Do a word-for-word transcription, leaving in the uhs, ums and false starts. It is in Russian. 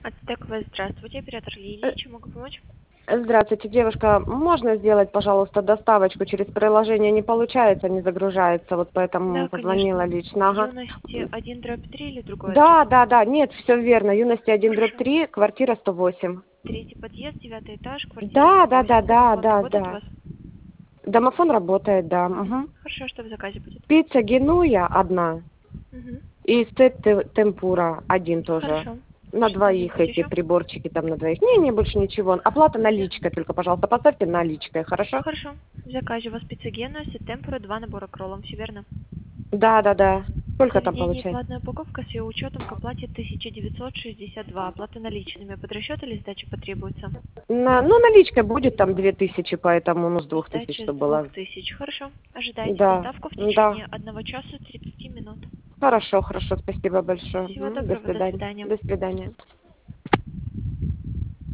Ацтек Вест, здравствуйте, оператор Э, Лилии, чем могу помочь? Здравствуйте, девушка. Можно сделать, пожалуйста, доставочку через приложение? Не получается, не загружается, вот Да, поэтому позвонила конечно. лично. Ага. Юности один дробь три или другой адрес? Да, да, да, нет, все верно. Юности один дробь Хорошо. три, квартира сто восемь. Третий подъезд, девятый этаж, квартира Да, сто да, да, восемь. да, Домофон да, работает у да. вас? Домофон работает, да. Угу. Угу. Хорошо, что в заказе будет? Пицца Генуя одна Угу. и сет те- темпура один тоже. Хорошо. На двоих Что-нибудь эти еще? приборчики там на двоих. Не, не, больше ничего. Оплата Да. наличкой только, пожалуйста, поставьте наличкой, хорошо? Хорошо. В заказе у вас пицца Генуя, темпура, два набора к роллам, все верно? Да, да, да. В Сколько там заведении получается? платная упаковка с ее учетом к оплате тысяча девятьсот шестьдесят два. Оплата наличными. Под расчет или сдача потребуется? На, ну, наличка будет там две тысячи, поэтому, ну, с двух тысяч, Сдача с чтобы двух было. тысяч. Хорошо. Ожидайте Да, доставку в да. течение одного часа тридцати минут. Хорошо, хорошо, спасибо большое. Всего М, До доброго. До свидания. свидания. До свидания.